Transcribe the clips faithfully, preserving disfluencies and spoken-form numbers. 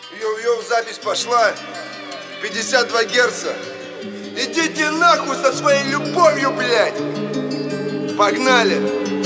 Йоу-йоу, запись пошла. пятьдесят два герца. Идите нахуй со своей любовью, блядь. Погнали.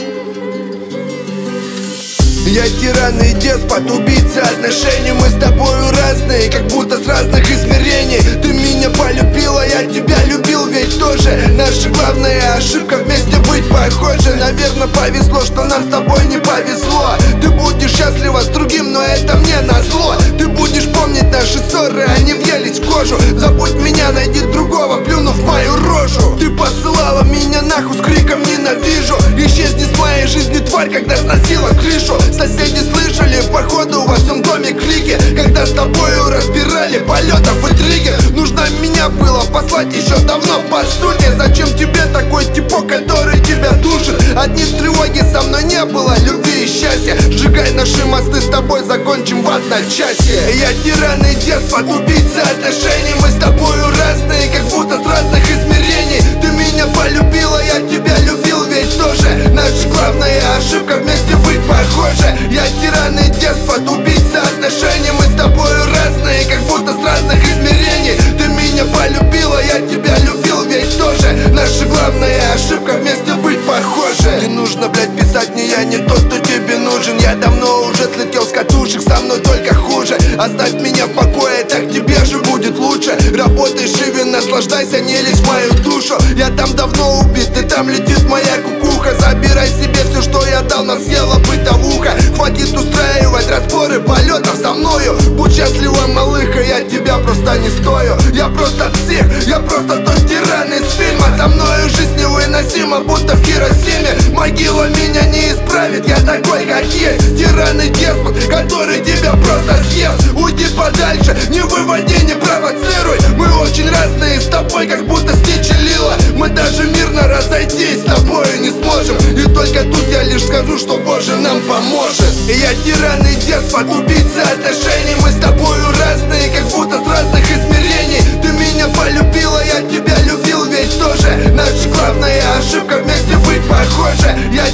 Я тиран и деспот, убийца отношений. Мы с тобою разные, как будто с разных измерений. Ты меня полюбила, я тебя любил ведь тоже. Наша главная ошибка вместе быть похожи. Наверное, повезло, что нам с тобой не повезло. Ты будешь счастлива с другим, но это мне назло. Ты будешь помнить наши ссоры, они въелись в кожу. Забудь меня, найди другого, плюнув в мою рожу. Ты посылала меня нахуй с криком «ненавижу». Исчезни с моей жизни, тварь, когда сносила крышу. Соседи слышали, походу во всем доме клики, когда с тобою разбирали полетов и триггер. Нужно меня было послать еще давно, по сути. Зачем тебе такой типок, который тебя душит? Одни тревоги, со мной не было любви и счастья. Сжигай наши мосты, с тобой закончим в одночасье. Я тиран и деспот, убийца отношений. Мы с тобою разные, как будто с разных измерений. Ты меня полюбила, я тебя любил ведь тоже. Наша главная ошибка вместе быть похожи. Я тиран и деспот, убийца отношений. Мы с тобою разные, как будто с разных измерений. Ты меня полюбила, я тебя любил ведь тоже. Наша главная ошибка вместе быть похожи. Не нужно, блядь, писать мне, я не тот, кто тебе нужен. Я давно уже слетел с катушек, со мной только хуже. Оставь меня в покое, так тебе же будет лучше. Работай шире, наслаждайся, не лезь в мою душу. Я там давно убит, и там летит моя кукуха. Забирай себе все, что я дал, нас съела бытовуха. Хватит устраивать разборы полетов со мною. Будь счастлива, малыха, я тебя просто не стою. Я просто псих, я просто тот тиран из фильма. Со мною жизнь невыносима, будто в Хиросиме. Могила меня не исправит, я такой, как есть. Тиран и деспот, который тебя просто съест. Уйди подальше, не выводи, не провоцируй. Мы очень разные с тобой, как будто Стич и Лила. Мы даже мирно разойтись с тобою не сможем. И только тут я лишь скажу, что Боже нам поможет. Я тиран и деспот, убийца отношений. Мы с тобою разные, как будто с разных измерений. Ты меня полюбила, я тебя любил ведь тоже. Наша главная ошибка вместе быть похожи. Я